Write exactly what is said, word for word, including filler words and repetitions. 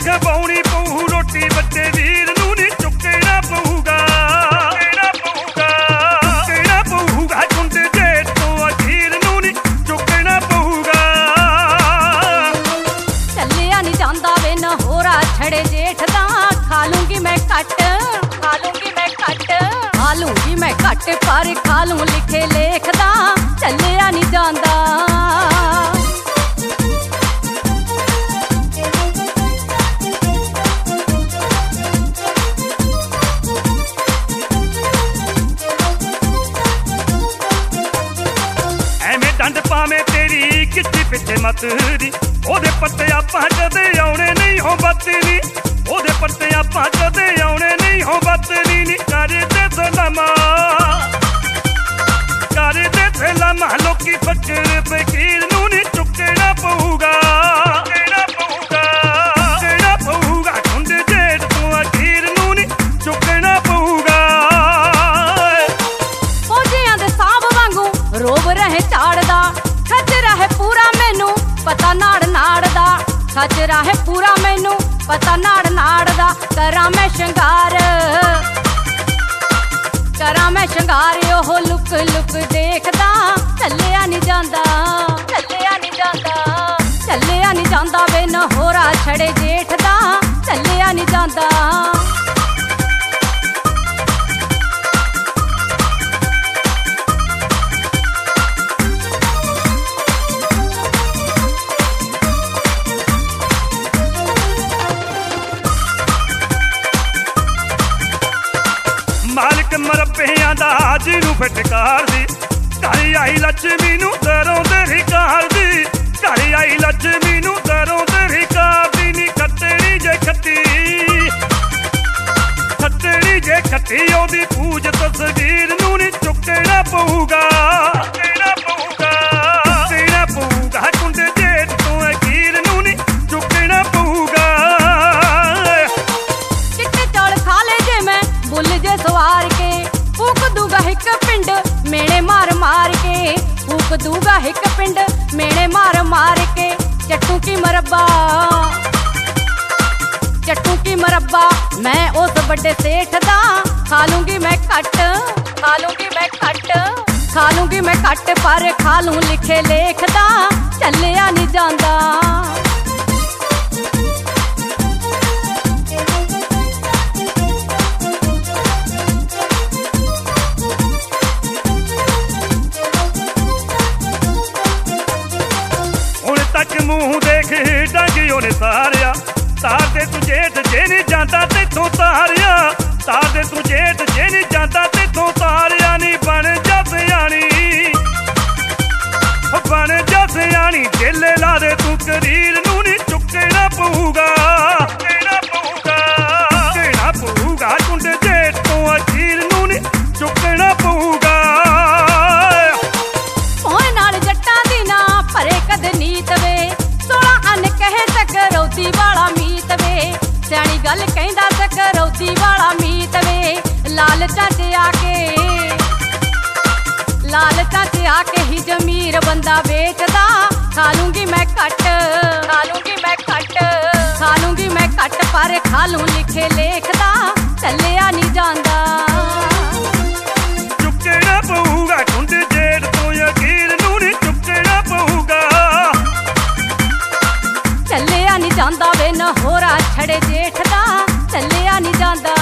ਖਵਾਉਣੀ ਪਊ ਰੋਟੀ ਵੱਡੇ ਵੀਰ ਨੂੰ ਨੀ ਚੁੱਕਣਾ ਪਊਗਾ ਚੁੱਕਣਾ ਪਊਗਾ ਕੁੰਡ ਜੇਠ ਤੋਂ ਅਖੀਰ ਨੂੰ ਨੀ ਚੁੱਕਣਾ ਪਊਗਾ। ਚੱਲਿਆ ਨੀ ਜਾਂਦਾ ਵੇ ਨਾ ਹੋਰਾ ਛੜੇ ਜੇਠ ਦਾ ਖਾ ਲੂੰਗੀ ਮੈਂ ਘੱਟ ਖਾ ਲੂੰਗੀ ਮੈਂ ਘੱਟ ਖਾ ਲੂੰਗੀ ਮੈਂ ਘੱਟ ਪਰ ਖਾ ਲੂੰ ਲਿਖੇ ਲੇਖਦਾ ਚੱਲਿਆ ਨੀ ਜਾਂਦਾ। ਐਵੇਂ ਡੰਡ ਪਾਵੇਂ ਤੇਰੀ ਕਿੱਥੇ ਪਿੱਛੇ ਮਤ ਦੀ ਉਹਦੇ ਪੱਤੇ ਆਪਾਂ ਕਦੇ ਆਉਣੇ ਨਹੀਂ ਹੋ ਬੱਤਨੀ ਉਹਦੇ ਪੱਤੇ ਆਪਾਂ ਕਦੇ ਆਉਣੇ ਨਹੀਂ ਹੋ ਬੱਤਨੀ ਨੀ ਕਰਦੇ ਸਲਾਮਾ ਕਰਦੇ ਸਲਾਮਾ ਲੋਕੀ ਫਕਰ ਫਕੀਰ ਨੂੰ ਨੀ ਚੁੱਕਣਾ ਪਊਗਾ ਚੁੱਕਣਾ ਪਊਗਾ ਚੁੱਕਣਾ ਪਊਗਾ ਕੁੰਡ ਜੇਠ ਤੋਂ ਅਖੀਰ ਨੂੰ ਨੀ ਚੁੱਕਣਾ ਪਊਗਾ। ਫੌਜੀਆਂ ਦੇ ਸਾਹਬ ਵਾਂਗੂ ਰੋਬ ਰਹੇ ਝਾੜਦਾ ਖਚਰਾ ਹੈ ਪੂਰਾ ਮੈਨੂੰ ਪਤਾ ਨਾੜ ਨਾੜ ਦਾ ਖਚਰਾ ਹੈ ਪੂਰਾ ਮੈਨੂੰ ਪਤਾ ਨਾੜ ਨਾੜ ਦਾ ਕਰਾਂ ਮੈਂ ਸ਼ਿੰਗਾਰ ਕਰਾਂ ਮੈਂ ਸ਼ਿੰਗਾਰ ਉਹ ਲੁਕ ਲੁਕ ਦੇਖਦਾ ਚੱਲਿਆ ਨੀ ਜਾਂਦਾ ਚੱਲਿਆ ਨੀ ਜਾਂਦਾ ਚੱਲਿਆ ਨੀ ਜਾਂਦਾ ਵੇ ਨਾ ਹੋਰਾ ਛੜੇ ਜੇਠ ਦਾ ਚੱਲਿਆ ਨੀ ਜਾਂਦਾ। ਮਾਲਕ ਮਰੱਬਿਆਂ ਦਾ ਜਿਹਨੂੰ ਫਟਕਾਰ ਦੀ ਘਰ ਆਈ ਲక్ష్ਮੀ ਨੂੰ ਦਰੋਂ ਤੇਰੀ ਕਾਰ ਦੀ ਘਰ ਆਈ ਲక్ష్ਮੀ ਨੂੰ ਦਰੋਂ ਤੇਰੀ ਕਾਰ ਦੀ ਨੀ ਖੱਟੜੀ ਜੇ ਖੱਟੀ ਖੱਟੜੀ ਜੇ ਖੱਟੀ ਉਹਦੀ ਪੂਜ ਤਸਵੀਰ ਨੂੰ ਨੀ ਚੁੱਕਣਾ ਪਊਗਾ ਚੁੱਕਣਾ ਪਊਗਾ ਚੁੱਕਣਾ ਪਊਗਾ ਕੁੰਡ ਜੇਠ ਤੋਂ ਅਖੀਰ ਨੂੰ ਨੀ ਚੁੱਕਣਾ ਪਊਗਾ। ਚਿੱਟੇ ਚੌਲ ਖਾ ਲੈ ਜੇ ਮੈਂ ਬੁੱਲ ਜੇ ਸਵਾਰ ਕੇ ਫੂਕ ਦੂਗਾ ਇੱਕ ਪਿੰਡ ਮੇਣੇ ਮਾਰ ਮਾਰ ਕੇ ਫੂਕ ਦੂਗਾ ਇੱਕ ਪਿੰਡ ਮੇਣੇ ਮਾਰ ਮਾਰ ਕੇ ਚੱਟੂ ਕੀ ਮਰੱਬਾ ਚੱਟੂ ਕੀ ਮਰੱਬਾ ਮੈਂ ਉਸ ਵੱਡੇ ਸੇਠ ਦਾ ਖਾ ਲੂੰਗੀ ਮੈਂ ਘੱਟ ਖਾ ਲੂੰਗੀ ਮੈਂ ਘੱਟ ਖਾ ਲੂੰਗੀ ਮੈਂ ਘੱਟ ਪਰ ਖਾ ਲੂੰ ਲਿਖੇ ਲੇਖਦਾ ਚੱਲਿਆ ਨੀ ਜਾਂਦਾ। ਮੂੰਹ ਦੇਖ ਡੰਗੀ ਉਹਨੇ ਸਾਰਿਆ ਤਾਰ ਦੇ ਤੂੰ ਜੇਠ ਜੇ ਨਹੀਂ ਜਾਂਦਾ ਤੇਥੋਂ ਤਾਰਿਆ ਤਾਰ ਦੇ ਤੂੰ ਜੇਠ ਜੇ ਨਹੀਂ ਜਾਂਦਾ ਤੇਥੋਂ ਤਾਰਿਆ ਨੀ ਬਣ ਜਾ ਸਿਆਣੀ ਬਣ ਜਾ ਸਿਆਣੀ ਜੇਲੇ ਲਾ ਦੇ ਤੂੰ ਕਰੀਰ ਨੂੰ ਨੀ ਚੁੱਕਣਾ ਪਊਗਾ ਚੁੱਕਣਾ ਪਊਗਾ ਚੁੱਕਣਾ ਪਊਗਾ ਕੁੰਡ ਜੇਠ ਤੋਂ ਅਖੀਰ ਨੂੰ ਨੀ ਚੁੱਕਣਾ ਪਊਗਾ। ਮੋਹ ਨਾਲ ਜੱਟਾਂ ਦੀ ਨਾ ਭਰੇ ਕਦੇ ਨੀਤ ਵੇ ਸੋਲਾਂ ਅੰਨ ਕਹੇ ਸਕਰੌਤੀ ਵਾਲਾ ਮੀਤ ਵੇ ਸਿਆਣੀ ਗੱਲ ਕਹਿੰਦਾ ਸਕਰੌਤੀ ਵਾਲਾ ਮੀਤ ਵੇ ਲਾਲਚਾਂ 'ਚ ਆ ਕੇ ਲਾਲਚਾਂ 'ਚ ਆ ਕੇ ਹੀ ਜ਼ਮੀਰ ਬੰਦਾ ਵੇਚਦਾ ਖਾ ਲੂੰਗੀ ਮੈਂ ਘੱਟ ਖਾ ਲੂੰਗੀ ਮੈਂ ਘੱਟ ਖਾ ਲੂੰਗੀ ਮੈਂ ਘੱਟ ਪਰ ਖਾ ਲੂੰ ਲਿਖੇ ਲੇਖਦਾ ਚੱਲਿਆ ਨੀ ਜਾਂਦਾ। ਚੁੱਕਣਾ ਪਊਗਾ ਕੁੰਡ ਜੇਠ ਤੋਂ ਅਖੀਰ ਨੂੰ ਨੀ ਚੁੱਕਣਾ ਪਊਗਾ ਚੱਲਿਆ ਨੀ ਜਾਂਦਾ ਵੇ ਨਾ ਹੋਰਾ ਛੜੇ ਜੇਠ ਦਾ ਚੱਲਿਆ ਨੀ ਜਾਂਦਾ।